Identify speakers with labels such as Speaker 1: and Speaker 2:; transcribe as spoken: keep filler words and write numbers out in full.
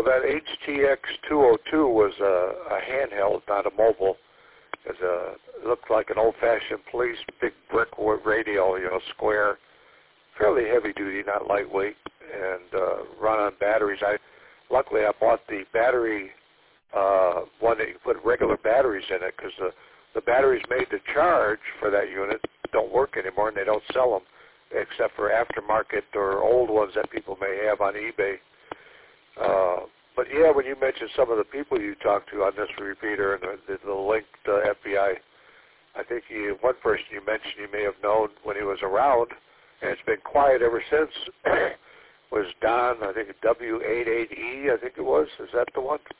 Speaker 1: that H T X two oh two was a, a handheld, not a mobile. It, was a, it looked like an old-fashioned police big brick radio, you know, square, fairly heavy-duty, not lightweight, and uh, run on batteries. I luckily I bought the battery uh, one that you put regular batteries in it, because the the batteries made to charge for that unit don't work anymore, and they don't sell them except for aftermarket or old ones that people may have on eBay. Uh, but yeah, when you mentioned some of the people you talked to on this repeater and the, the, the linked uh, F B I, I think you, one person you mentioned you may have known when he was around, and it's been quiet ever since, was Don, I think W eighty-eight E, I think it was. Is that the one?